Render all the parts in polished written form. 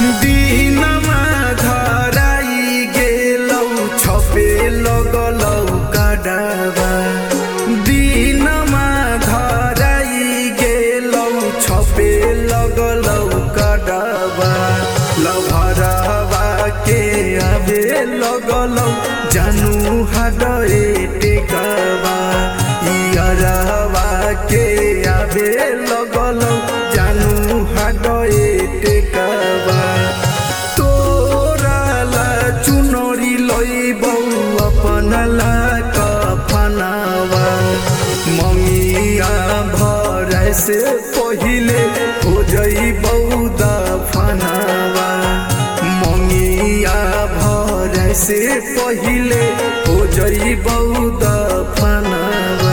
दिनमा धराई गेलौ छपे लगलौ काडाबा दिनमा धराई गेलौ छपे लगलौ काडाबा लभरावा के आबे लगलौ जानू हाडे टेकाबा इयारावा के आबे लगलौ जानू हाडे टेकाबा तोराला चुनरी लइबौ अपनाला कफनावा ममिया भराए से पहिले हो जइबौ दफनावा ममिया भराए से पहिले हो जइबौ दफनावा।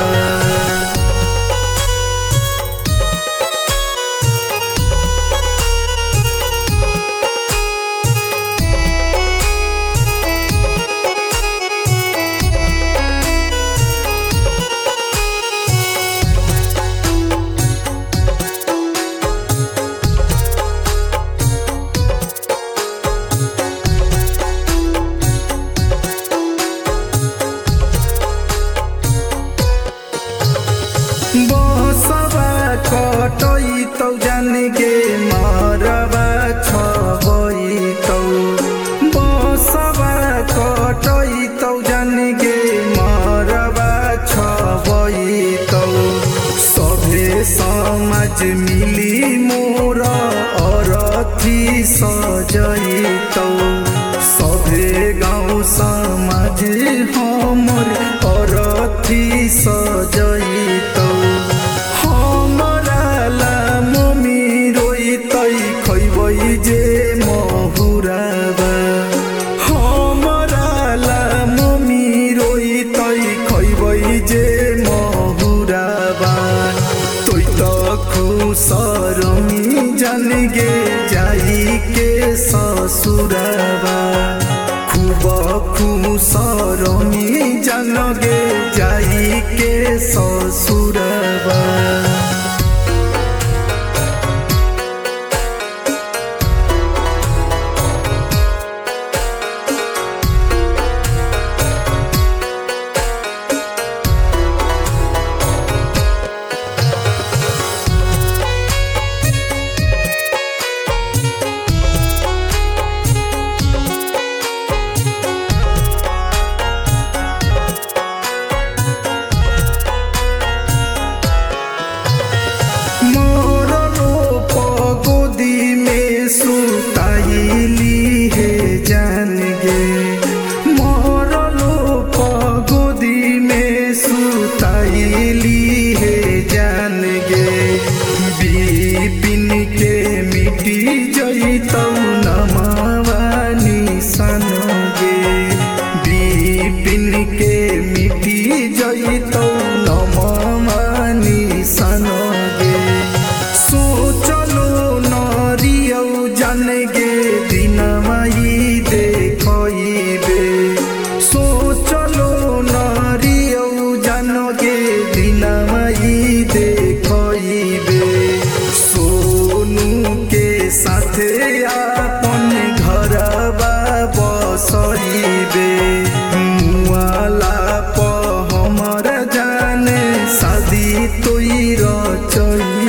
बसवा कटैतौ जानेगे मरवा छबैतौ बसवा कटैतौ जानेगे मरवा छबैतौ सभे समाज मिली मोर अरथी सजैतौ सभे गाउँ समाज हमर अरथी सजैतौ जे महुराबा हमराला मम्मी रोइतै खैबै जे महुराबा तोइ त खुसरमी जानगे जाई के ससुराबा खूब खुसरमी जानगे जाई के ससुराबा। सुताइली हे जानगे मरलो पगोदी में सुताइली हे जानगे बिपिन के मिटी जइतौ नमावा निशानगे बिपिन के मिटी जइतौ नमावा निशानगे सोचलो नरियौ जानगे दिनमाई देखइबे सोचलो नरियौ जानगे दिनमाई देखइबे सोनू के साथे आपन घरबा बसइबे मुआला प हमर जाने शादी तोइ रचइ